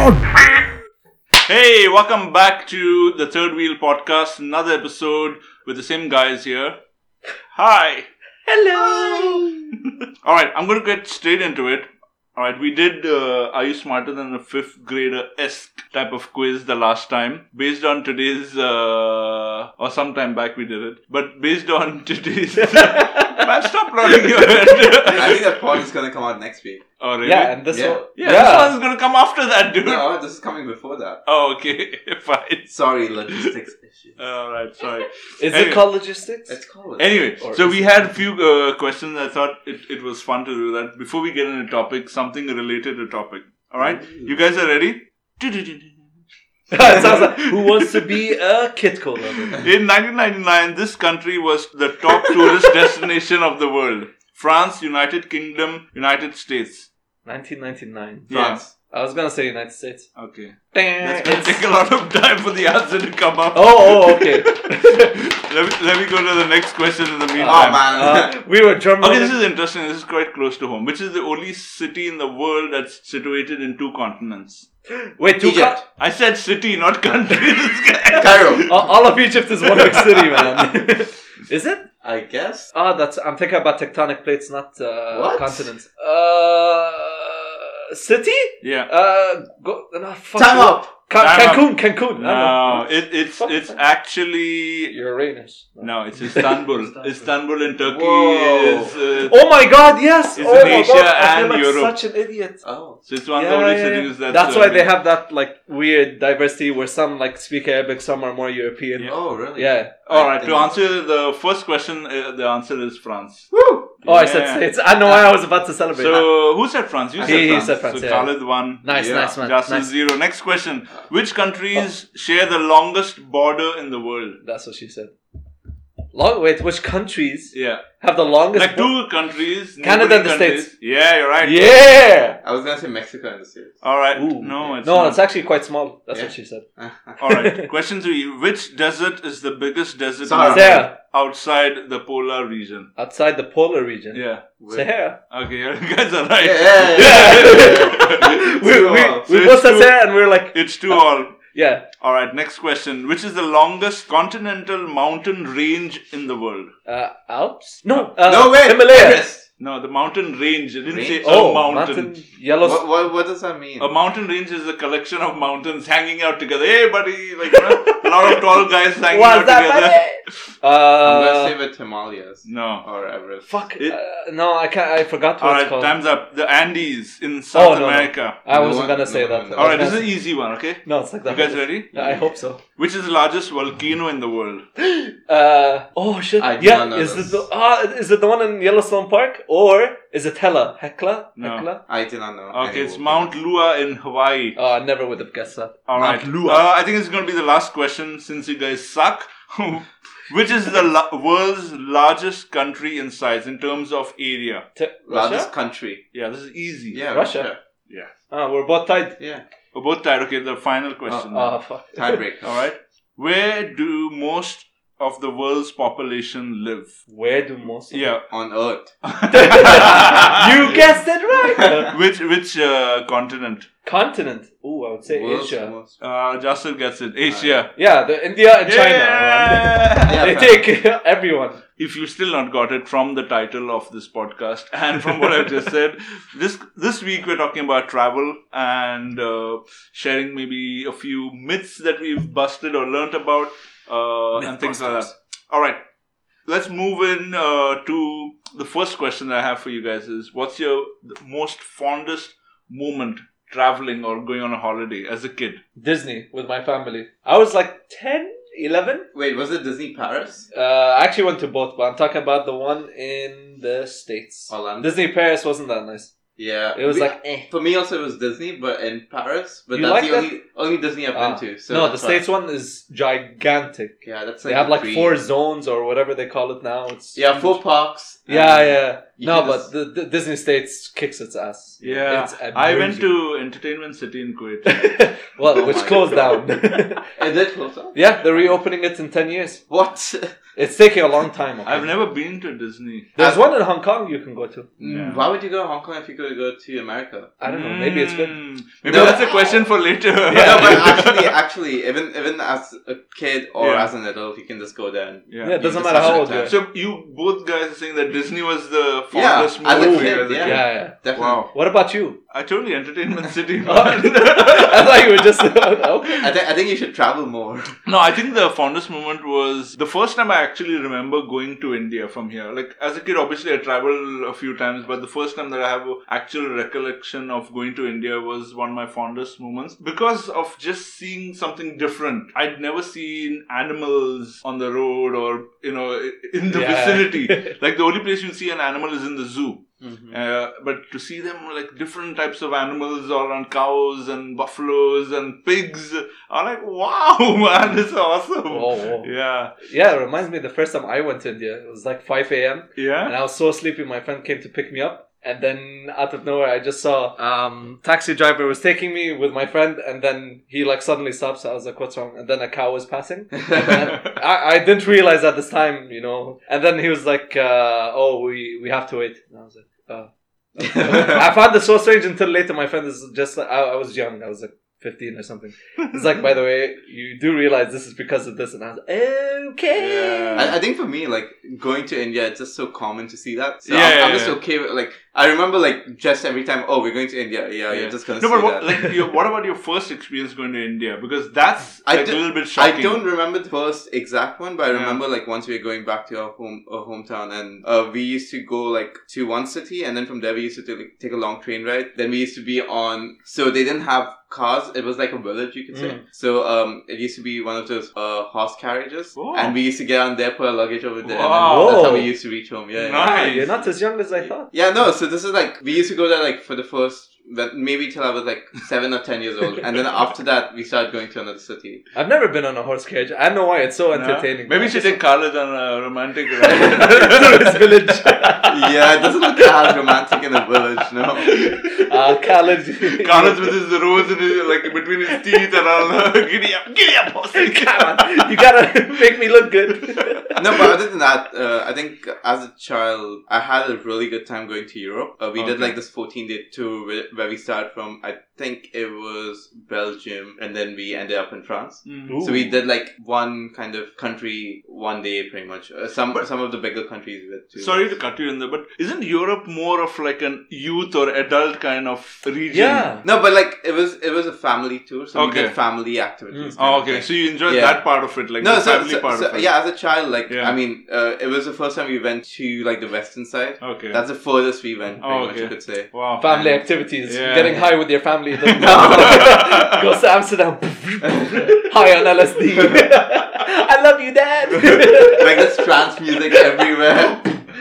Hey, welcome back to the Third Wheel Podcast. Another episode with the same guys here. Hi. Hello. All right, I'm going to get straight into it. All right, we did Are You Smarter Than a Fifth Grader-esque type of quiz the last time. Based on today's, or sometime back we did it. But based on today's... Man, stop nodding your head. I think that pod is going to come out next week. Oh, really? Yeah, and this one... Yeah, this one's going to come after that, dude. No, this is coming before that. Oh, okay. Fine. Sorry, logistics issues. Alright, sorry. Is it called logistics? It's called. Anyway, so we had a few questions. I thought it was fun to do that. Before we get into topic, something related to topic. Alright? You guys are ready? It sounds like Who Wants to Be a Kid Cola? In 1999, this country was the top tourist destination of the world. France, United Kingdom, United States. 1999. France. I was gonna say United States. Okay. Dang, That's going to take a lot of time for the answer to come up. Oh, okay. Let me go to the next question in the meantime. Oh, man. We were German. Okay, this is interesting. This is quite close to home. Which is the only city in the world that's situated in two continents? Wait, Egypt. I said city, not country. Cairo. All of Egypt is one big city, man. Is it? I guess. I'm thinking about tectonic plates, not What? continents. City? Yeah. Fuck Time you. up. Time Cancun. No, it's actually Uranus. no, it's Istanbul. Istanbul in Turkey Whoa. is Oh my god, yes! It's Oh in my Asia god, I feel and like Europe. such an idiot. Oh. so it's one of the only cities That's why they have that like weird diversity where some like speak Arabic, some are more European. Yeah. Oh, really? Yeah. All right. I To think- answer the first question, the answer is France. Woo! Oh, I said States. I know I was about to celebrate. So who said France? You said He France. said France, So yeah. Khalid won. nice, Yeah. man. Just Nice. 0. Next question. Which countries share the longest border in the world? That's what she said. Wait, which countries Yeah. have the longest? Like two countries. Canada and neighboring the countries. States. Yeah, you're right. Yeah. I was going to say Mexico and the States. All right. Ooh. No, it's No, not. it's actually quite small. That's Yeah. what she said. All right. Question 3. Which desert is the biggest desert in Sahara. the world Sahara. outside the polar region? Outside the polar region. Yeah. Sahara. Okay, you guys are right. we So both it's said two- Sahara and we were like, It's 2 all. yeah. All right. Next question. Which is the longest continental mountain range in the world? Alps? No. No way. Himalaya. Everest. No, the mountain range. It didn't say Range? a mountain. Yellowstone. What does that mean? A mountain range is a collection of mountains hanging out together. Hey, buddy, like a lot of tall guys hanging out together. I'm going to say the Himalayas. No. Or Everest. Fuck. It- No, I can't. I forgot what All it's right, called. time's up. The Andes in South no. America. I No wasn't one- gonna say no that. one knows. All right, this is an easy one. Okay, No, it's like you that. guys ready? I hope so. Which is the largest volcano in the world? Oh shit! I do yeah, not know is this. is it the one in Yellowstone Park or is it Hekla? No. Hekla? I do not know. Okay, it's Any Mount Lua in Hawaii. Oh, I never would have guessed that. All Mount right, Lua. I think it's going to be the last question since you guys suck. Which is the world's largest country in size in terms of area? largest Russia? country. Yeah, this is easy. Yeah, Russia. Russia. Yeah. Oh, we're both tied. Yeah. We're both tied. Okay, the final question. Oh fuck. Tiebreaker. All right. Where do most of the world's population live? Where do most? Of Yeah. On Earth. You guessed it right. Which continent? Continent. Ooh, I would say World's Asia. most- Justin gets it. Asia. Yeah, the India and China. Yeah. Yeah, They fam. take everyone. If you still not got it from the title of this podcast and from what I've just said, this week we're talking about travel and sharing maybe a few myths that we've busted or learnt about and things like that. All right, let's move in to the first question that I have for you guys is, what's your most fondest moment traveling or going on a holiday as a kid? Disney with my family. I was like 10, 11. Wait, was it Disney Paris? I actually went to both, but I'm talking about the one in the States. Orlando? Disney Paris wasn't that nice. Yeah. It was like, eh. For me also it was Disney, but in Paris. But You that's like the that? only Disney I've been to. So no, the that's why. States one is gigantic. Yeah, that's They like have the like dream. 4 zones or whatever they call it now. It's Yeah, 4 parks. Yeah, yeah. You No, can but just- the Disney States kicks its ass. Yeah, It's I went amazing. to Entertainment City in Kuwait. Well, Oh which my closed God. down. It did close down? Yeah, they're reopening it in 10 years. What? It's taking a long time. Okay? I've never been to Disney. There's one in Hong Kong you can go to. Yeah. Why would you go to Hong Kong if you could go to America? I don't know. Maybe it's good. Maybe No, that's a question for later. No, but actually, even as a kid or Yeah. as an adult, you can just go there. And Yeah, it doesn't just matter have how a old good you are. So you both guys are saying that Disney was the Yeah, fondest as a moment for kid, you as a yeah. kid. Yeah. Definitely. Wow. What about you? I told you Entertainment City. I thought you were just okay. I think you should travel more. No, I think the fondest moment was the first time I actually remember going to India from here. Like, as a kid, obviously, I traveled a few times, but the first time that I have an actual recollection of going to India was one of my fondest moments because of just seeing something different. I'd never seen animals on the road or, in the vicinity. Like, the only place you see an animal is in the zoo. Mm-hmm. But to see them like different types of animals, all around cows and buffaloes and pigs, I'm like, wow, man, this is awesome. Whoa. Yeah. Yeah, it reminds me the first time I went to India. It was like 5 a.m. Yeah. and I was so sleepy. My friend came to pick me up. And then out of nowhere, I just saw taxi driver was taking me with my friend, and then he like suddenly stops. I was like, "What's wrong?" And then a cow was passing. And I didn't realize at this time, And then he was like, "Oh, we have to wait." And I was like, "Oh." I found this so strange until later. My friend is just like, I was young. I was like 15 or something. It's like, by the way, you do realize this is because of this, and I was like, okay. Yeah. I think for me, like going to India, it's just so common to see that. So Yeah, I'm yeah, just yeah. okay with like. I remember like just every time. Oh, we're going to India. Yeah, Yeah. you're just gonna No, see but that. what about your first experience going to India? Because that's I like did- a little bit shocking. I don't remember the first exact one, but I Yeah. remember like once we were going back to our hometown, and we used to go like to one city, and then from there we used to take a long train ride. Then we used to be on. So they didn't have cars. It was like a village, you could say. So it used to be one of those horse carriages, Oh. and we used to get on there, put our luggage over there, Wow. and then that's how we Whoa. used to reach home. Yeah. Nice. You're not as young as I thought. Yeah, no, so this is like, we used to go there like for the first, maybe till I was like 7 or 10 years old. And then after that, we started going to another city. I've never been on a horse carriage. I don't know why. It's so Yeah. entertaining. Maybe you should take Khaled on a romantic ride. Tourist village. Yeah, it doesn't look as romantic in a village, no. College. Khaled with his rose in his, like between his teeth and all. Giddy up, boss. Come on. You gotta make me look good. No, but other than that, I think as a child, I had a really good time going to Europe. We did Okay. like this 14-day tour where we started from, I think it was Belgium, and then we ended up in France. Mm. So we did like one kind of country one day, pretty much. Some of the bigger countries we went to. Sorry to cut you in there, but isn't Europe more of like an youth or adult kind of region? Yeah. No, but like it was a family tour, so we Okay. did family activities. Oh, kind of okay. thing. So you enjoyed Yeah. that part of it, like the family part of it. yeah, as a child, like Yeah. I mean, it was the first time we went to like the western side. Okay. That's the furthest we went, pretty Oh, much, you okay. could say. Wow. Family activities. Yeah. Getting high with your family. Goes to Amsterdam. High on LSD. I love you, Dad. Like this trance music everywhere.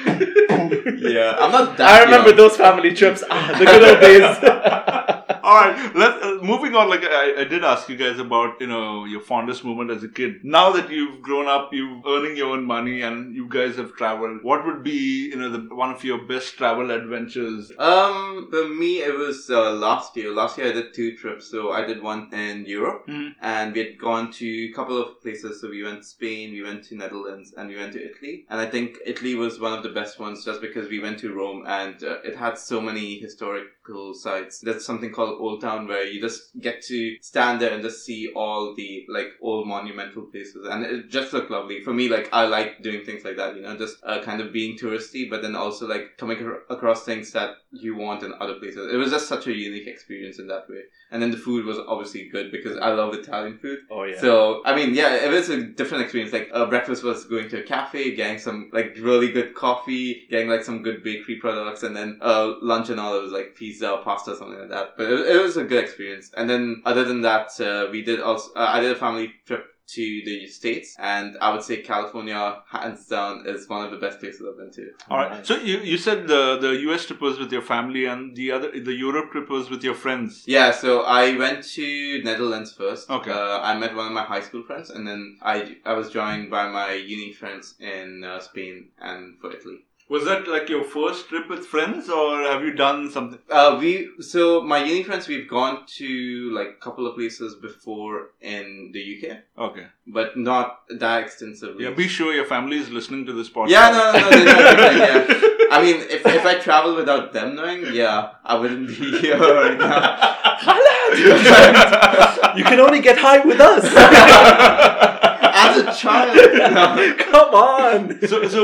Yeah, I'm not that I remember young. those family trips. The good old days. All right, moving on. Like I did ask you guys about your fondest moment as a kid. Now that you've grown up, you're earning your own money, and you guys have traveled. What would be one of your best travel adventures? For me, it was last year. Last year, I did 2 trips. So I did one in Europe, and we had gone to a couple of places. So we went to Spain, we went to Netherlands, and we went to Italy. And I think Italy was one of the best ones, just because we went to Rome, and it had so many historical sites. There's something called Old Town, where you just get to stand there and just see all the like old monumental places, and it just looked lovely. For me, like I like doing things like that, just kind of being touristy, but then also like coming across things that you want in other places. It was just such a unique experience in that way. And then the food was obviously good because I love Italian food. Oh yeah. So I mean, yeah, it was a different experience. Like breakfast was going to a cafe, getting some like really good coffee, getting like some good bakery products, and then lunch and all, it was like pizza, pasta, something like that. But it was a good experience. And then other than that, we did also I did a family trip to the States, and I would say California, hands down, is one of the best places I've been to. All right. So you said the US trip was with your family, and the Europe trip was with your friends. Yeah, so I went to Netherlands first. Okay. I met one of my high school friends, and then I was joined by my uni friends in Spain and for Italy. Was that like your first trip with friends, or have you done something? So my uni friends, we've gone to like a couple of places before in the UK, Okay. but not that extensively. Yeah, be sure your family is listening to this podcast. Yeah, no, they know everything, yeah. I mean, if I travel without them knowing, yeah, I wouldn't be here right now. You can only get high with us. As a child, no. Come on.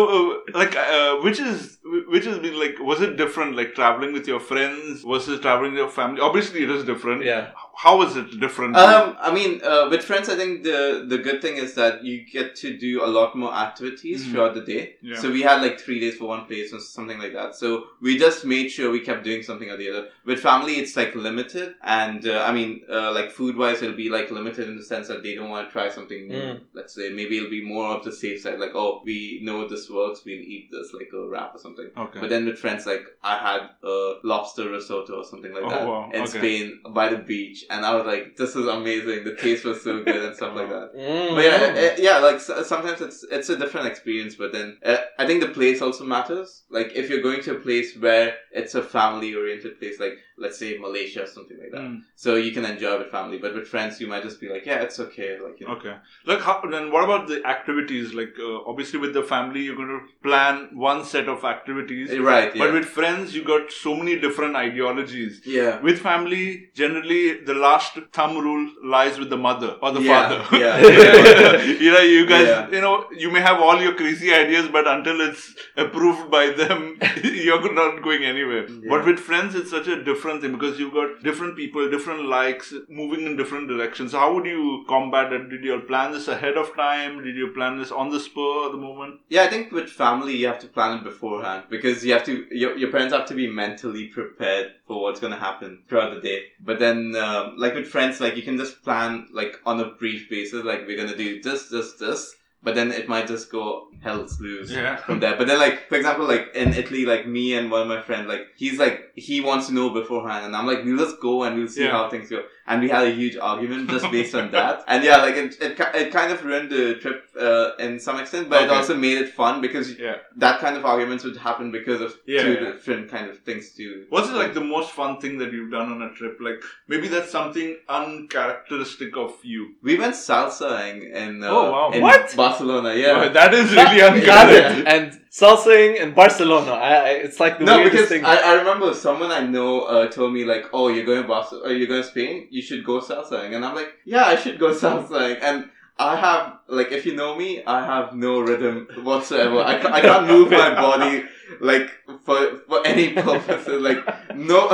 Which has been like, was it different, like traveling with your friends versus traveling with your family? Obviously, it is different. Yeah. How is it different? I mean, with friends, I think the good thing is that you get to do a lot more activities throughout the day. Yeah. So we had like 3 days for one place or something like that. So we just made sure we kept doing something or the other. With family, it's like limited. And like food wise, it'll be like limited in the sense that they don't want to try something new. Let's say maybe it'll be more of the safe side. Like, oh, we know this works. We'll eat this, like a wrap or something. Okay. But then with friends, like I had a lobster risotto or something like that in Okay. Spain by the beach. And I was like, this is amazing. The taste was so good and stuff like that. But yeah, like sometimes it's a different experience. But then I think the place also matters. Like if you're going to a place where it's a family-oriented place, like let's say Malaysia or something like that, so you can enjoy with family. But with friends, you might just be like, yeah, it's okay. Like Okay. Like then what about the activities? Like obviously with the family, you're going to plan one set of activities. Right. Yeah. But with friends, you got so many different ideologies. Yeah. With family, generally the last thumb rule lies with the mother or the father. Yeah. You guys, you may have all your crazy ideas, but until it's approved by them, you're not going anywhere. Yeah. But with friends, it's such a different thing because you've got different people, different likes, moving in different directions. So how would you combat that? Did you plan this ahead of time? Did you plan this on the spur at the moment? Yeah, I think with family, you have to plan it beforehand because you have to. Your parents have to be mentally prepared for what's going to happen throughout the day. But then, like with friends, like you can just plan like on a brief basis, like we're going to do this. But then it might just go hell's loose from there. But then, like, for example, like in Italy, like me and one of my friends, like he wants to know beforehand. And I'm like, we'll just go and we'll see how things go. And we had a huge argument just based on that. And yeah, like it kind of ruined the trip in some extent, but it also made it fun because that kind of arguments would happen because of two different kind of things too. What's it like the most fun thing that you've done on a trip? Like maybe that's something uncharacteristic of you. We went salsaing in Barcelona. Yeah, that is really uncharacteristic. And salsaing in Barcelona, it's like the weirdest thing. I remember someone I know told me like, oh, you're going to Spain, you should go salsaing. And I'm like, yeah, I should go salsaing. And I have, like, if you know me, I have no rhythm whatsoever. I can't move my body, like, for any purposes. Like, no...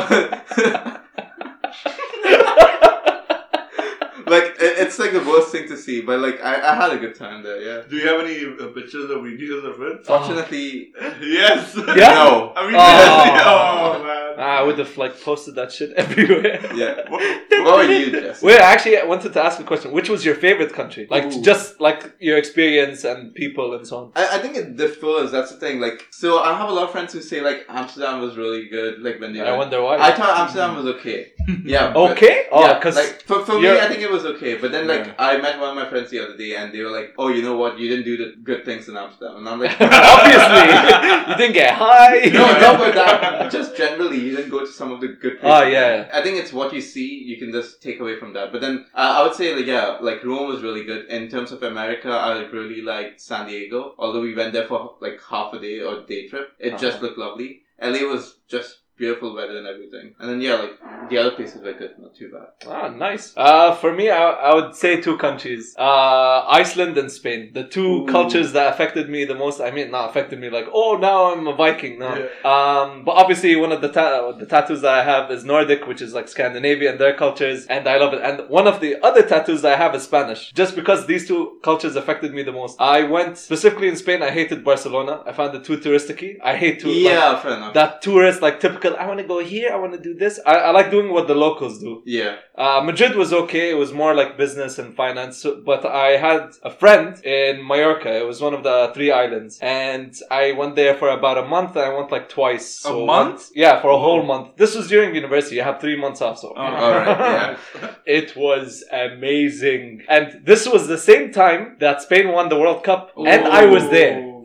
Like, it's like the worst thing to see, but like, I had a good time there, yeah. Do you have any pictures or videos of it? Fortunately, yes. Yeah? No. I mean, oh man. I would have like posted that shit everywhere. Yeah. What were you, Jesse? Wait, actually, I wanted to ask a question. Which was your favorite country? Like, just like your experience and people and so on. I think it differs. That's the thing. Like, so I have a lot of friends who say like Amsterdam was really good. Like when they. I wonder why. I thought Amsterdam was okay. Yeah. Okay. Because like for me, I think it was okay. But then like I met one of my friends the other day, and they were like, "Oh, you know what? You didn't do the good things in Amsterdam." And I'm like, obviously, you didn't get high. No, not with that. Just generally, you didn't go to some of the good places. Oh yeah. I think it's what you see. You can just take away from that. But then I would say like Rome was really good. In terms of America, I really liked San Diego. Although we went there for like half a day or day trip, it just looked lovely. LA was just beautiful weather and everything. And then like the other places were good, not too bad. Ah, nice. For me, I would say two countries. Iceland and Spain. The two cultures that affected me the most. I mean, not affected me like, oh, now I'm a Viking. No. Yeah. But obviously one of the tattoos that I have is Nordic, which is like Scandinavian, their cultures, and I love it. And one of the other tattoos that I have is Spanish. Just because these two cultures affected me the most. I went specifically in Spain. I hated Barcelona. I found it too touristic-y. I hate fair enough. That tourist, like typical, I want to go here, I want to do this. I like doing what the locals do. Yeah. Madrid was okay. It was more like business and finance. But I had a friend in Mallorca. It was one of the 3 islands. And I went there for about a month. And I went like twice. A month? Yeah, for a whole month. This was during university. I have 3 months off. So. All right, yeah. It was amazing. And this was the same time that Spain won the World Cup. And I was there.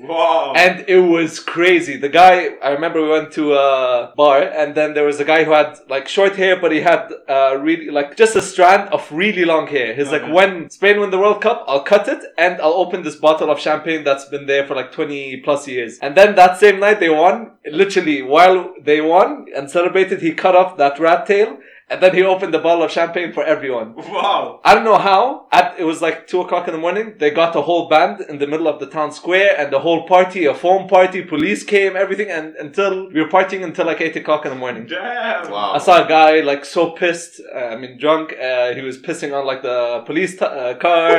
Wow. And it was crazy. The guy, I remember we went to a bar, and then there was a guy who had like short hair, but he had really like just a strand of really long hair. He's like, when Spain win the World Cup, I'll cut it and I'll open this bottle of champagne that's been there for like 20 plus years. And then that same night they won, literally while they won and celebrated, he cut off that rat tail. And then he opened the bottle of champagne for everyone. Wow. I don't know how. It was like 2 o'clock in the morning. They got a whole band in the middle of the town square and the whole party, a foam party, police came, everything. And until we were partying until like 8 o'clock in the morning. Damn. Wow. I saw a guy like so pissed. Drunk. He was pissing on like the police car.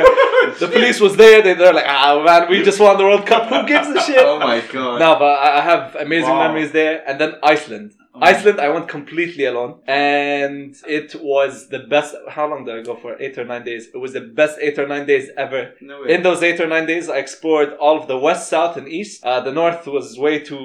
The police was there. They're like, man, we just won the World Cup. Who gives a shit? Oh my god. No, but I have amazing memories there. And then Iceland. Iceland, I went completely alone, and it was the best. How long did I go for? 8 or 9 days. It was the best 8 or 9 days ever. No way. In those 8 or 9 days, I explored all of the west, south, and east. The north was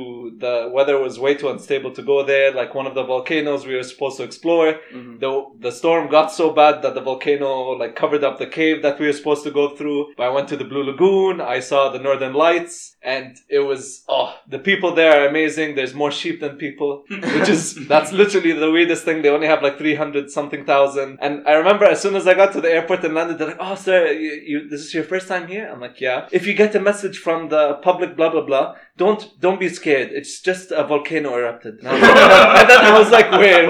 the weather was way too unstable to go there. Like one of the volcanoes we were supposed to explore. Mm-hmm. The storm got so bad that the volcano like covered up the cave that we were supposed to go through. But I went to the Blue Lagoon. I saw the Northern Lights, and it was the people there are amazing. There's more sheep than people. That's literally the weirdest thing. They only have like 300 something thousand. And I remember as soon as I got to the airport and landed, they're like, "Oh, sir, this is your first time here?" I'm like, "Yeah." "If you get a message from the public, blah, blah, blah, don't be scared. It's just a volcano erupted." And then I was like, "Wait,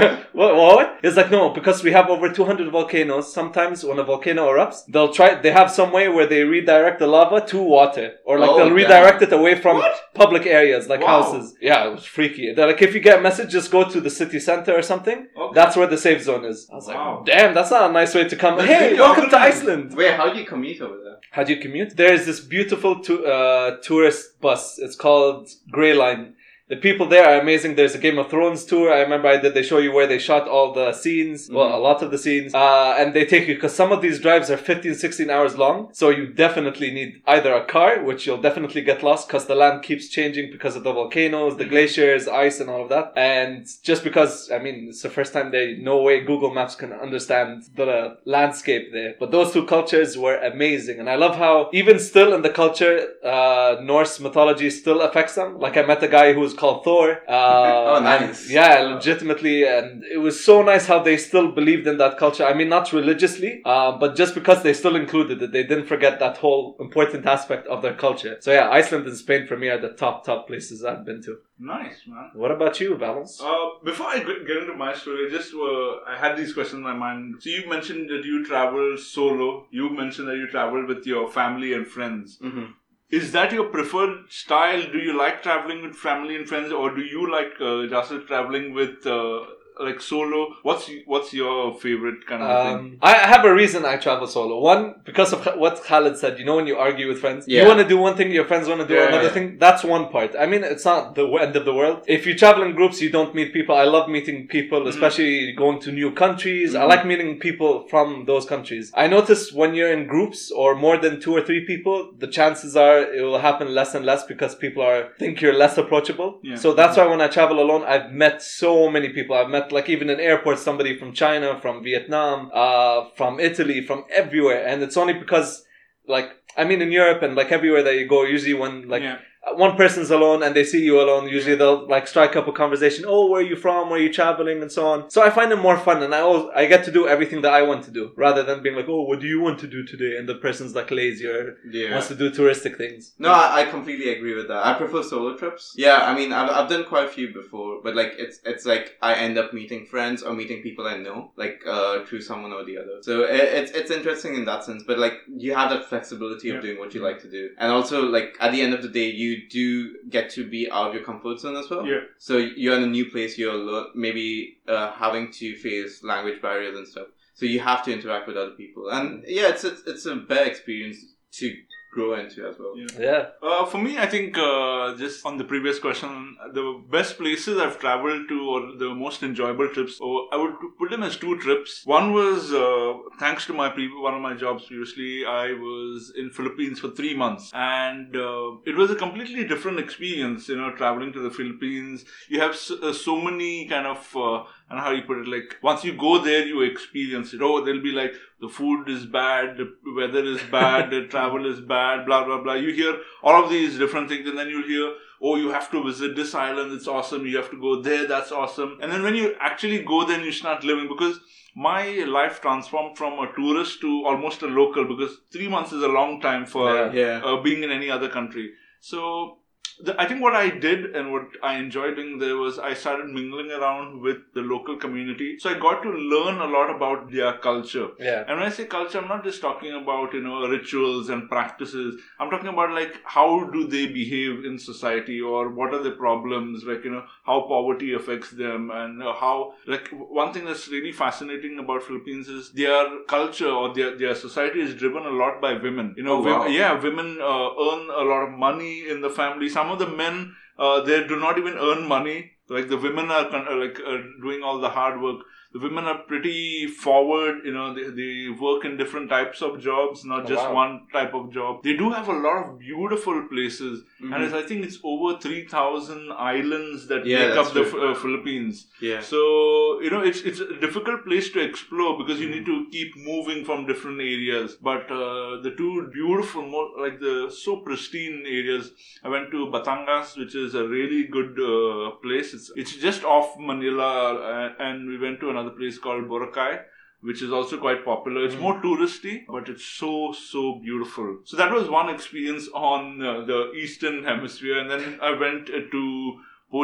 what?" He's like, "No, because we have over 200 volcanoes. Sometimes when a volcano erupts, they have some way where they redirect the lava to water. Or like they'll redirect it away from public areas, like houses." Yeah, it was freaky. They're like, "If you get a message, just go to the city center or something. Okay. That's where the safe zone is." I was like, "Damn, that's not a nice way to come. Hey, welcome to Iceland." Wait, how do you commute over there? How do you commute? There's this beautiful tourist bus. It's called Grey Line. The people there are amazing. There's a Game of Thrones tour. I remember they show you where they shot all the scenes. Well, a lot of the scenes. And they take you, because some of these drives are 15, 16 hours long. So you definitely need either a car, which you'll definitely get lost because the land keeps changing because of the volcanoes, the glaciers, ice and all of that. And just because, it's the first time no way Google Maps can understand the landscape there. But those two cultures were amazing. And I love how even still in the culture, Norse mythology still affects them. Like I met a guy who was called Thor. Oh, nice. Legitimately. And it was so nice how they still believed in that culture. Not religiously, but just because they still included it, they didn't forget that whole important aspect of their culture. So yeah, Iceland and Spain for me are the top places I've been to. Nice, man. What about you, Valence? Before I get into my story, I had these questions in my mind. So you mentioned that you travel solo. You mentioned that you travel with your family and friends. Mm-hmm. Is that your preferred style? Do you like traveling with family and friends, or do you like just traveling with like solo? What's your favorite kind of thing? I have a reason I travel solo. One, because of what Khaled said. When you argue with friends, yeah. You want to do one thing, your friends want to do another thing. That's one part. It's not the end of the world. If you travel in groups, you don't meet people. I love meeting people, especially going to new countries. I like meeting people from those countries. I notice when you're in groups or more than 2 or 3 people, the chances are it will happen less and less because people think you're less approachable. Yeah. So that's why when I travel alone, I've met so many people. I've met like even in airports, somebody from China, from Vietnam, from Italy, from everywhere. And it's only because in Europe and like everywhere that you go, usually when one person's alone and they see you alone, usually they'll like strike up a conversation. "Oh, where are you from? Where are you traveling?" and so on. So I find it more fun, and I get to do everything that I want to do rather than being like, "Oh, what do you want to do today?" and the person's like lazy or wants to do touristic things. No, I completely agree with that. I prefer solo trips. Yeah, I've done quite a few before, but like it's like I end up meeting friends or meeting people I know, like through someone or the other. So it's interesting in that sense, but like you have that flexibility of doing what you like to do, and also like at the end of the day, you do get to be out of your comfort zone as well. Yeah. So you're in a new place, you're maybe having to face language barriers and stuff. So you have to interact with other people, and it's a better experience to grow into as well. Yeah. For me, I think just on the previous question, the best places I've traveled to or the most enjoyable trips, I would put them as 2 trips. One was thanks to one of my jobs previously, I was in Philippines for 3 months, and it was a completely different experience. Traveling to the Philippines, you have so many kind of and how you put it, like once you go there, you experience it. Oh, they'll be like, the food is bad, the weather is bad, the travel is bad, blah, blah, blah. You hear all of these different things, and then you'll hear, oh, you have to visit this island, it's awesome, you have to go there, that's awesome. And then when you actually go there and you start living, because my life transformed from a tourist to almost a local, because 3 months is a long time for being in any other country. So I think what I did and what I enjoyed doing there was I started mingling around with the local community. So I got to learn a lot about their culture. Yeah. And when I say culture, I'm not just talking about, rituals and practices. I'm talking about like how do they behave in society, or what are the problems, like, how poverty affects them, and how, like, one thing that's really fascinating about Philippines is their culture or their society is driven a lot by women. Women earn a lot of money in the family. Some of the men, they do not even earn money. Like the women are doing all the hard work. The women are pretty forward, they work in different types of jobs, not just one type of job. They do have a lot of beautiful places. Mm-hmm. And I think it's over 3,000 islands that make up the Philippines. Yeah. So, it's a difficult place to explore because you need to keep moving from different areas. But the two beautiful, so pristine areas, I went to Batangas, which is a really good place. It's just off Manila, and we went to another place called Boracay, which is also quite popular. It's more touristy, but it's so beautiful. So that was one experience on the Eastern Hemisphere. And then I went to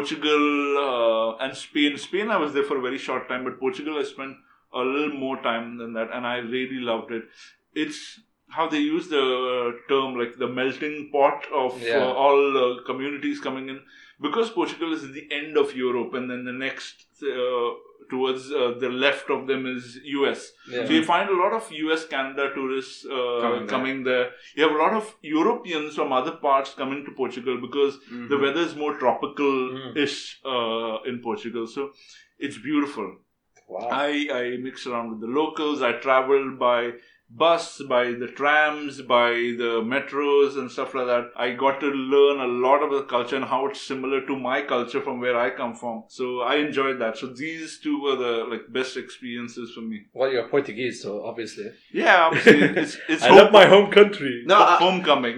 Portugal and Spain. Spain, I was there for a very short time, but Portugal, I spent a little more time than that, and I really loved it. It's how they use the term, like the melting pot of all communities coming in. Because Portugal is at the end of Europe, and then the next towards the left of them is US. Yeah. So you find a lot of US, Canada tourists coming there. You have a lot of Europeans from other parts coming to Portugal because the weather is more tropical-ish in Portugal. So it's beautiful. Wow. I mixed around with the locals. I traveled by bus, by the trams, by the metros and stuff like that. I got to learn a lot of the culture and how it's similar to my culture from where I come from. So I enjoyed that. So these two were the best experiences for me. Well, you're Portuguese, so obviously. Yeah, obviously. It's I love my home country. No, homecoming.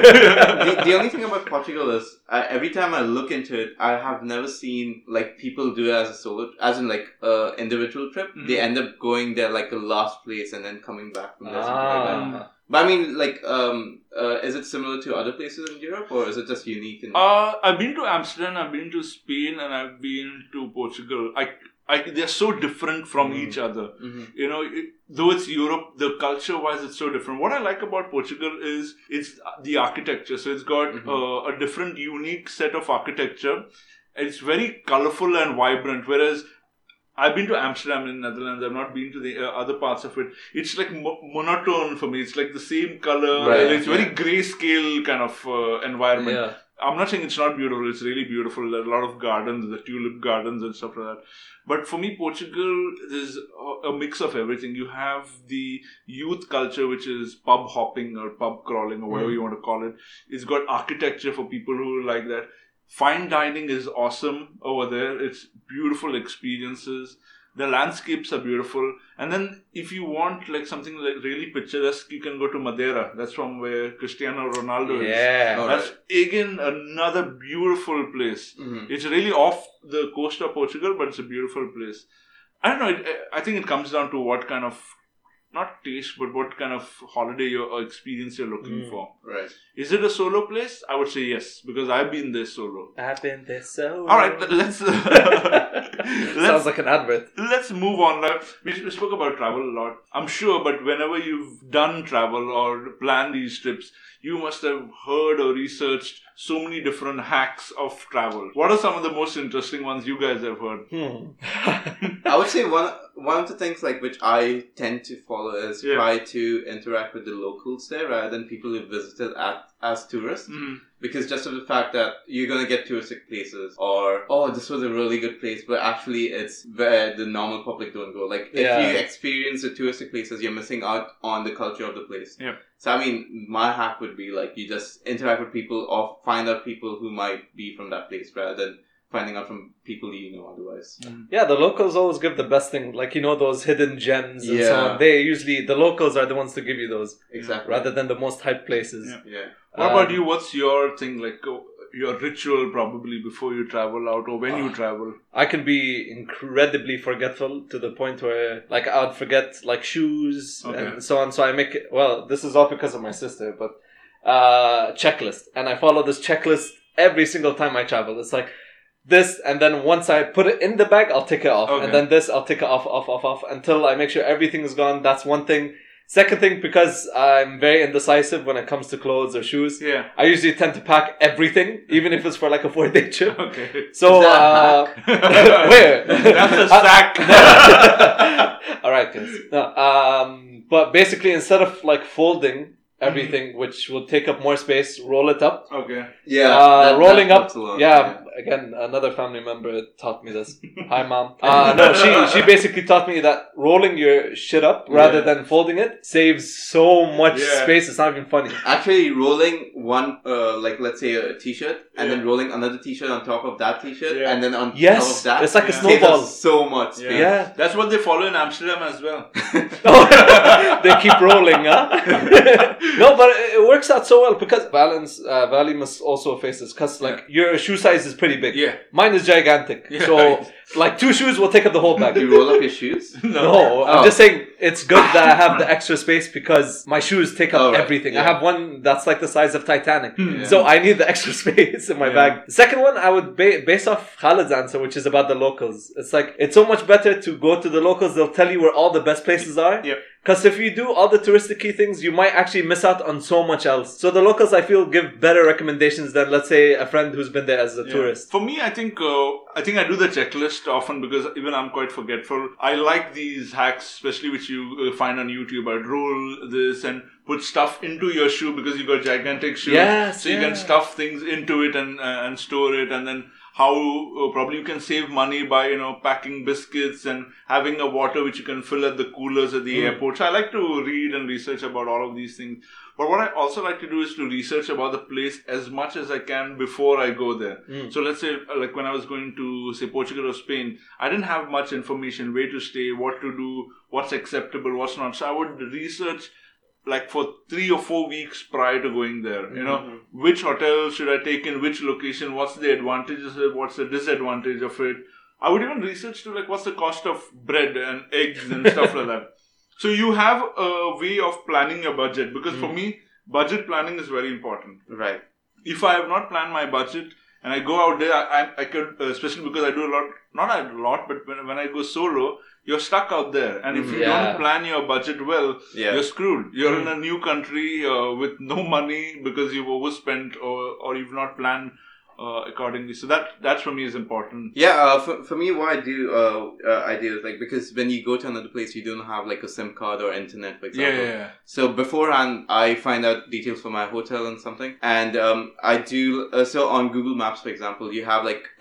The only thing about Portugal is every time I look into it, I have never seen people do it as a solo, as in individual trip. Mm-hmm. They end up going there a last place and then coming back. Something like that. But I mean, is it similar to other places in Europe, or is it just unique? I've been to Amsterdam, I've been to Spain, and I've been to Portugal. They're so different from each other. Mm-hmm. Though it's Europe, the culture-wise, it's so different. What I like about Portugal is it's the architecture. So it's got a different, unique set of architecture. It's very colorful and vibrant, whereas I've been to Amsterdam in the Netherlands. I've not been to the other parts of it. It's monotone for me. It's the same color. Right. It's very grayscale kind of environment. Yeah. I'm not saying it's not beautiful. It's really beautiful. There are a lot of gardens, the tulip gardens and stuff like that. But for me, Portugal is a mix of everything. You have the youth culture, which is pub hopping or pub crawling or whatever you want to call it. It's got architecture for people who like that. Fine dining is awesome over there. It's beautiful experiences. The landscapes are beautiful. And then if you want something really picturesque, you can go to Madeira. That's from where Cristiano Ronaldo is. Yeah. That's again another beautiful place. Mm-hmm. It's really off the coast of Portugal, but it's a beautiful place. I don't know. I think it comes down to what kind of, not taste, but what kind of holiday or experience you're looking for. Right. Is it a solo place? I would say yes, because I've been there solo. I've been there solo. All right, let's sounds like an advert. Let's move on. We spoke about travel a lot. I'm sure, but whenever you've done travel or planned these trips, you must have heard or researched so many different hacks of travel. What are some of the most interesting ones you guys have heard? I would say one of the things which I tend to follow is try to interact with the locals there rather than people who visited as tourists. Mm-hmm. Because just of the fact that you're going to get touristic places or, this was a really good place, but actually it's where the normal public don't go. If you experience the touristic places, you're missing out on the culture of the place. Yeah. So, I mean, my hack would be you just interact with people or find out people who might be from that place rather than finding out from people you know otherwise. Yeah, the locals always give the best thing. Like, those hidden gems and so on. The locals are the ones to give you those. Exactly. Rather than the most hyped places. Yeah. What about you? What's your thing, like your ritual probably before you travel out or when you travel? I can be incredibly forgetful to the point where, like, I would forget, like, shoes and so on. So I make it, this is all because of my sister, but checklist. And I follow this checklist every single time I travel. It's like this, and then once I put it in the bag, I'll take it off. Okay. And then this, I'll take it off, until I make sure everything is gone. That's one thing. Second thing, because I'm very indecisive when it comes to clothes or shoes, I usually tend to pack everything, even if it's for like a 4-day trip. Okay. So, where? That's a sack. All right, guys. No, but basically, instead of like folding everything, which will take up more space, roll it up. Okay. Yeah. Rolling up. Again, another family member taught me this. Hi, Mom. No, she basically taught me that rolling your shit up rather than folding it saves so much space. It's not even funny. Actually, rolling one, like let's say a t-shirt, and then rolling another t-shirt on top of that t-shirt, and then on top of that, it's like a snowball. So much space. Yeah, that's what they follow in Amsterdam as well. They keep rolling, huh? No, but it works out so well because Valley must also face this because like your shoe size is pretty big. Yeah, mine is gigantic. Yeah. So like 2 shoes will take up the whole bag. You roll up your shoes? No, I'm just saying it's good that I have the extra space because my shoes take up everything. I have one that's like the size of Titanic, so I need the extra space in my bag. The second one I would base off Khalid's answer, which is about the locals. It's like it's so much better to go to the locals. They'll tell you where all the best places are. Yeah. Because if you do all the touristic things, you might actually miss out on so much else. So the locals, I feel, give better recommendations than, let's say, a friend who's been there as a tourist. For me, I think I do the checklist often because even I'm quite forgetful. I like these hacks, especially which you find on YouTube. I'd roll this and put stuff into your shoe because you got gigantic shoes. Yes, so you can stuff things into it and store it, and then how probably you can save money by packing biscuits and having a water which you can fill at the coolers at the airport. So I like to read and research about all of these things. But what I also like to do is to research about the place as much as I can before I go there. So let's say like when I was going to say Portugal or Spain, I didn't have much information, where to stay, what to do, what's acceptable, what's not. So I would research like for 3 or 4 weeks prior to going there, which hotel should I take in which location, what's the advantages, what's the disadvantage of it. I would even research to like what's the cost of bread and eggs and stuff like that. So you have a way of planning your budget because for me, budget planning is very important. Right. If I have not planned my budget and I go out there, I could, especially because I do not a lot, but when I go solo, you're stuck out there. And if you don't plan your budget well, you're screwed. You're in a new country with no money because you've overspent or you've not planned accordingly. So that's for me is important. Yeah, for me, what I do is like, because when you go to another place, you don't have like a SIM card or internet, for example. Yeah. So beforehand, I find out details for my hotel and something. And I do, so on Google Maps, for example, you have like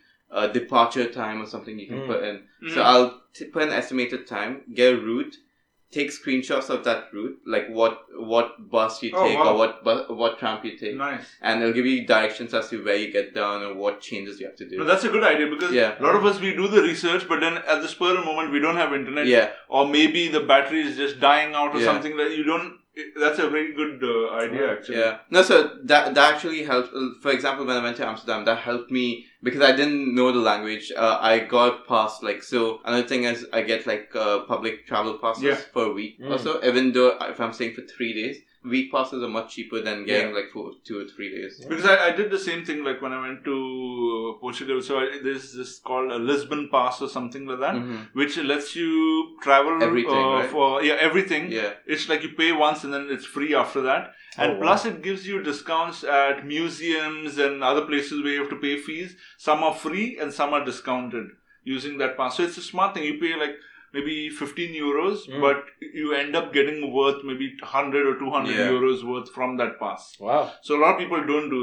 a departure time or something you can put in. So I'll put an estimated time, get a route, take screenshots of that route, like what bus you take or what tram you take. Nice. And it'll give you directions as to where you get down and what changes you have to do. No, that's a good idea because a lot of us, we do the research, but then at the spur of the moment, we don't have internet. Yeah. Or maybe the battery is just dying out or something that you don't. That's a very good idea, actually. Yeah. No, so that actually helped. For example, when I went to Amsterdam, that helped me because I didn't know the language. I got past so another thing is I get like public travel passes for a week or so. Even though if I'm staying for 3 days, week passes are much cheaper than getting like for 2 or 3 days. Because I did the same thing like when I went to Portugal. So there's this called a Lisbon Pass or something like that, which lets you travel everything, for everything. Yeah. It's like you pay once and then it's free after that. And plus it gives you discounts at museums and other places where you have to pay fees. Some are free and some are discounted using that pass. So it's a smart thing. You pay like maybe 15 euros, but you end up getting worth maybe 100 or 200 euros worth from that pass. Wow. So a lot of people don't do that.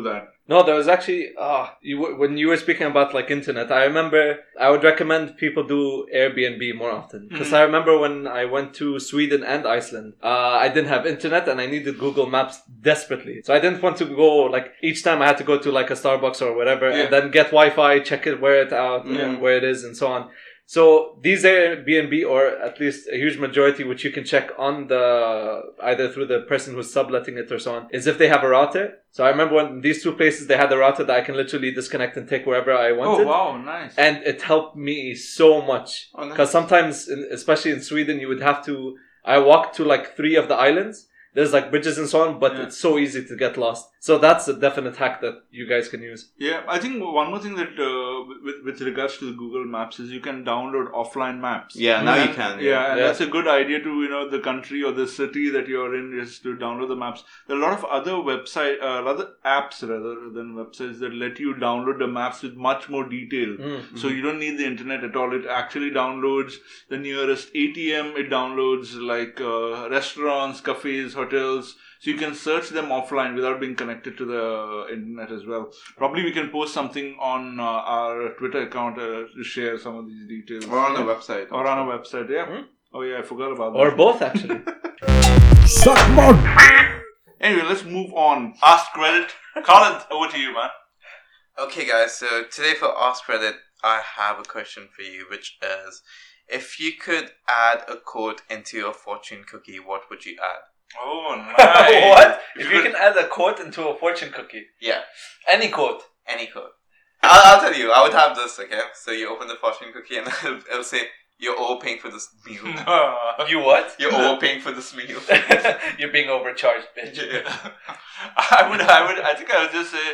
No, there was actually when you were speaking about like internet, I remember I would recommend people do Airbnb more often because I remember when I went to Sweden and Iceland, I didn't have internet and I needed Google Maps desperately. So I didn't want to go like each time I had to go to like a Starbucks or whatever and then get Wi-Fi, check it, wear it out, and where it is, and so on. So these Airbnb, or at least a huge majority, which you can check on either through the person who's subletting it or so on, is if they have a router. So I remember when these two places, they had a router that I can literally disconnect and take wherever I wanted. Oh, wow, nice. And it helped me so much. Because sometimes, especially in Sweden, you would have to... I walked to like 3 of the islands. There's like bridges and so on, but it's so easy to get lost. So that's a definite hack that you guys can use. Yeah, I think one more thing that with regards to the Google Maps is you can download offline maps. Yeah, now you can. Yeah, and that's a good idea to, the country or the city that you're in, just to download the maps. There are a lot of other other apps rather than websites that let you download the maps with much more detail. So you don't need the internet at all. It actually downloads the nearest ATM. It downloads like restaurants, cafes, hotels. So you can search them offline without being connected to the internet as well. Probably we can post something on our Twitter account to share some of these details. Or on the website. Or on our website, yeah. Oh yeah, I forgot about that. Or both, actually. Suck more. Anyway, let's move on. Ask Reddit. Colin, over to you, man. Okay, guys. So today for Ask Reddit, I have a question for you, which is, if you could add a quote into your fortune cookie, what would you add? Oh, nice. What? If you can add a quote into a fortune cookie? Yeah. Any quote? Any quote. I'll tell you, I would have this, okay? So you open the fortune cookie and it'll say, you're overpaying for this meal. You what? You're overpaying for this meal. You're being overcharged, bitch. Yeah. I think I would just say,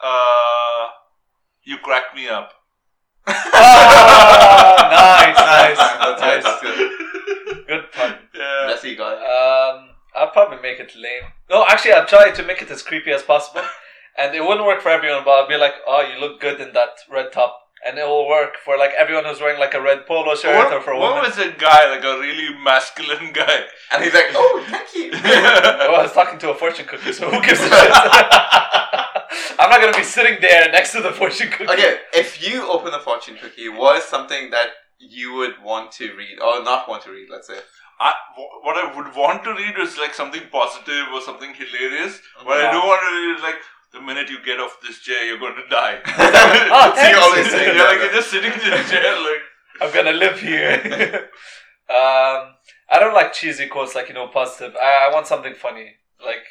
you crack me up. Nice. That's good. Good pun. Yeah. That's you got it. I'll probably make it lame. No, actually, I'll try to make it as creepy as possible. And it wouldn't work for everyone, but I'll be like, oh, you look good in that red top. And it will work for like everyone who's wearing like a red polo shirt or for a woman. What was a guy, like a really masculine guy? And he's like, oh, thank you. Well, I was talking to a fortune cookie, so who gives a shit? I'm not going to be sitting there next to the fortune cookie. Okay, if you open a fortune cookie, what is something that you would want to read or not want to read, let's say? What I would want to read is like something positive or something hilarious. What I don't want to read is like, the minute you get off this chair, you're going to die. Thanks. You always say you're like, you're just sitting in the chair like, I'm going to live here. I don't like cheesy quotes like, positive. I want something funny. Like,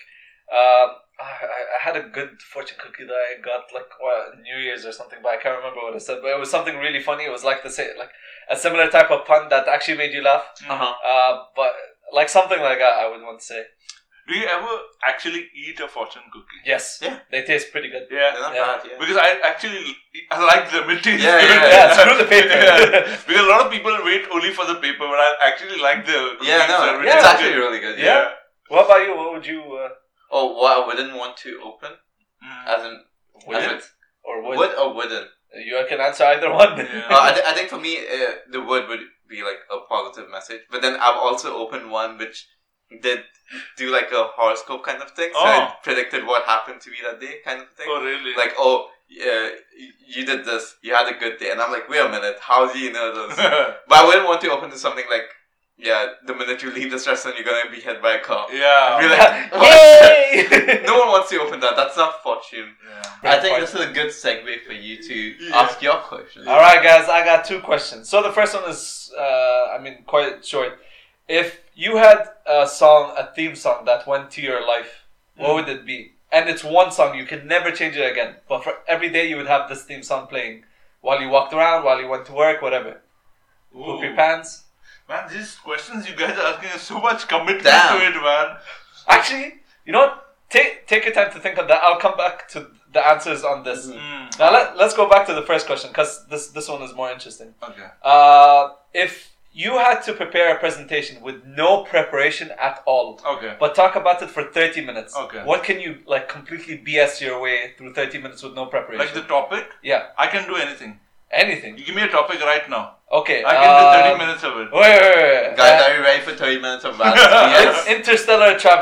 I had a good fortune cookie that I got like New Year's or something, but I can't remember what it said. But it was something really funny. It was like a similar type of pun that actually made you laugh. But like something like that, I would want to say. Do you ever actually eat a fortune cookie? Yes. Yeah. They taste pretty good. They're not bad, yeah. Because I like them. It tastes good. Yeah, screw the paper. Because a lot of people wait only for the paper, but I actually like the cookies. It's actually really good. Yeah. What about you? What would you... what I wouldn't want to open? As in... Would? Or would? Would or wouldn't? You can answer either one. Yeah. I think for me, the would be like a positive message. But then I've also opened one which did do like a horoscope kind of thing. So it predicted what happened to me that day kind of thing. Oh, really? Like, you did this, you had a good day. And I'm like, wait a minute, how do you know this? But I wouldn't want to open to something like, the minute you leave this restaurant, you're going to be hit by a car. Yeah. Be like, yay! No one wants to open that. That's not fortune. Yeah. I think this is a good segue for you to ask your question. Alright, guys, I got 2 questions. So the first one is, quite short. If you had a theme song that went to your life, what would it be? And it's one song, you can never change it again. But for every day you would have this theme song playing. While you walked around, while you went to work, whatever. Poop your pants. Man, these questions you guys are asking is so much commitment Damn. to it, man. Actually, you know what? Take your time to think of that. I'll come back to the answers on this. Now let's go back to the first question because this one is more interesting. Okay. If you had to prepare a presentation with no preparation at all, okay, but talk about it for 30 minutes, okay, what can you like completely BS your way through 30 minutes with no preparation? like the topic? Yeah. I can do anything. Anything. You give me a topic right now. Okay. I can do 30 minutes of it. Wait. Guys, are you ready for 30 minutes of random BS? Interstellar traveling.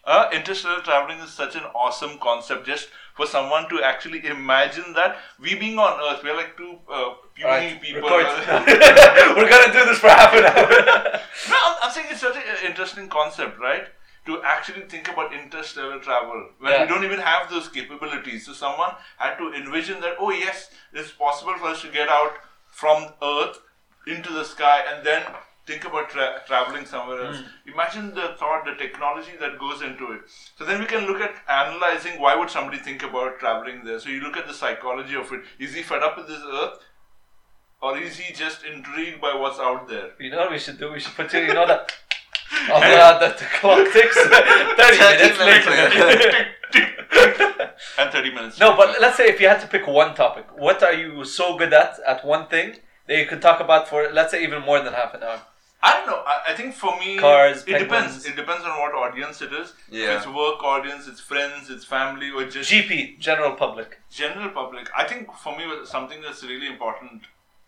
Interstellar traveling is such an awesome concept. Just for someone to actually imagine that we being on Earth, we're like two puny people. We're gonna do this for half an hour. No, I'm saying it's such an interesting concept, right? To actually think about interstellar travel when we don't even have those capabilities. So someone had to envision that, oh yes, it's possible for us to get out from Earth into the sky and then think about traveling somewhere else. Imagine the thought, the technology that goes into it. So then we can look at analyzing why would somebody think about traveling there. So you look at the psychology of it. Is he fed up with this Earth? Or is he just intrigued by what's out there? You know what we should do? We should put that... the clock ticks 30 minutes later. And 30 minutes. No, but let's say if you had to pick one topic, what are you so good at one thing that you could talk about for, let's say, even more than half an hour? I don't know. I think for me, Cars, it depends. It depends on what audience it is. Yeah. If it's work audience, it's friends, it's family, or just GP, general public. General public. I think for me, something that's really important.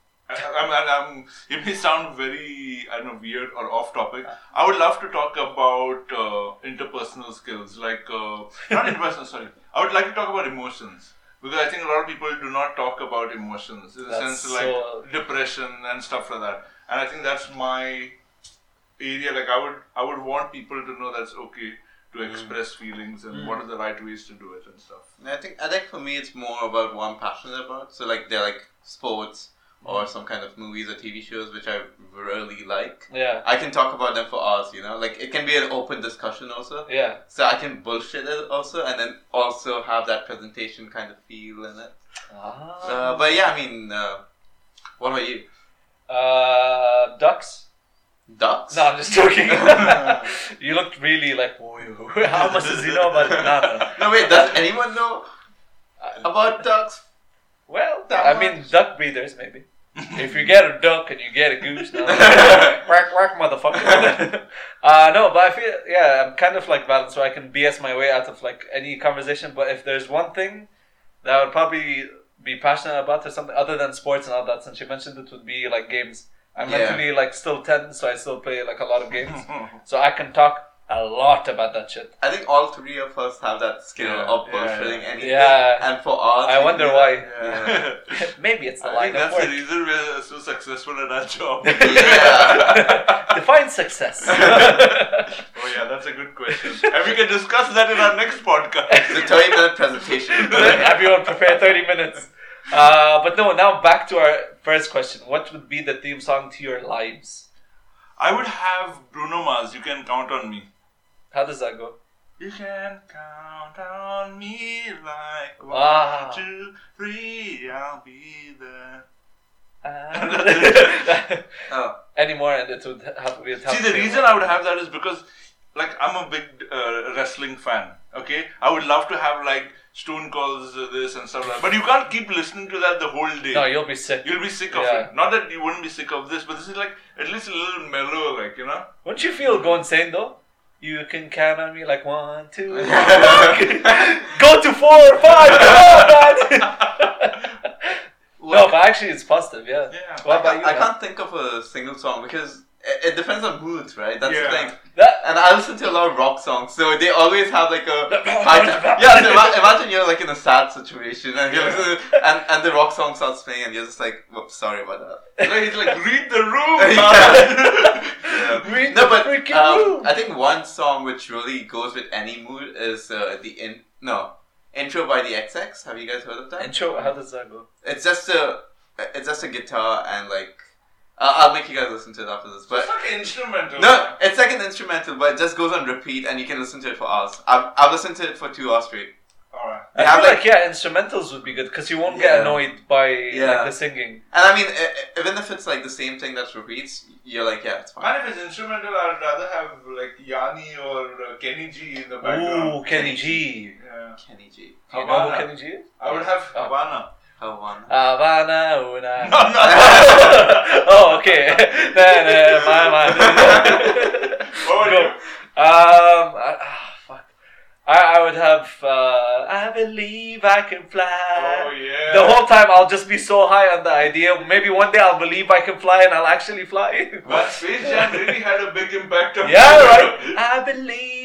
It may sound very, weird or off topic. I would love to talk about interpersonal skills, like not interpersonal. Sorry, I would like to talk about emotions because I think a lot of people do not talk about emotions in the sense like depression and stuff like that. And I think that's my area. Like I would want people to know that's okay to express feelings and what are the right ways to do it and stuff. I think for me it's more about what I'm passionate about. So like they're like sports. Or some kind of movies or TV shows which I really like. Yeah. I can talk about them for hours, Like, it can be an open discussion also. Yeah. So I can bullshit it also and then also have that presentation kind of feel in it. But yeah, I mean, what about you? Ducks? Ducks? No, I'm just joking. You looked really like, how much does he know about it? No. No, wait, does anyone know about ducks? Well, I mean, duck breeders, maybe. If you get a duck and you get a goose, no. Quack, motherfucker. No, but I feel, I'm kind of like balanced, so I can BS my way out of like any conversation. But if there's one thing that I would probably be passionate about or something other than sports and all that, since you mentioned it, would be like games. I'm actually like still 10, so I still play like a lot of games. So I can talk a lot about that shit. I think all three of us have that skill of bullshitting anything. Yeah. And for us, I wonder why. Yeah. Maybe it's the I line think of that's work. the reason we're so successful at our job. Yeah. Define success. Oh yeah, that's a good question. And we can discuss that in our next podcast. The 30-minute presentation. Everyone prepare 30 minutes. But no, now back to our first question. What would be the theme song to your lives? I would have Bruno Mars, You Can Count on Me. How does that go? You can count on me like 1, 2, 3, I'll be there. Any more and it would have to be a See, the reason I would have that is because like I'm a big wrestling fan, okay? I would love to have like Stone Cold's this and stuff like that. But you can't keep listening to that the whole day. No, you'll be sick. You'll be sick of it. Not that you wouldn't be sick of this, but this is like at least a little mellow, like, Wouldn't you feel go insane though? You can count on me like 1, 2, 3. Go to 4 or 5. Come on, man. No, but actually it's positive, yeah. What about you? I can't think of a single song because it depends on moods, right? That's the thing. And I listen to a lot of rock songs, so they always have like a so imagine you're like in a sad situation and you're and the rock song starts playing and you're just like, whoops, sorry about that. He's like, read the room. Read the freaking room. I think one song which really goes with any mood is Intro by the XX. Have you guys heard of that? Intro, how does that go? It's just a guitar and like I'll make you guys listen to it after this. But it's like an instrumental. No, it's like an instrumental, but it just goes on repeat and you can listen to it for hours. I've listened to it for 2 hours straight. Alright. I feel like instrumentals would be good because you won't get annoyed by like, the singing. And I mean, even if it's like the same thing that repeats, you're like, yeah, it's fine. And if it's instrumental, I'd rather have like Yanni or Kenny G in the background. Ooh, Kenny G. Yeah. Kenny G. Do you know who Kenny G is? I would have Havana. Havana, una. No, not Oh, okay. What would you? Fuck. I would have. I believe I can fly. Oh yeah. The whole time I'll just be so high on the idea. Maybe one day I'll believe I can fly and I'll actually fly. But Space Jam really had a big impact on right. I believe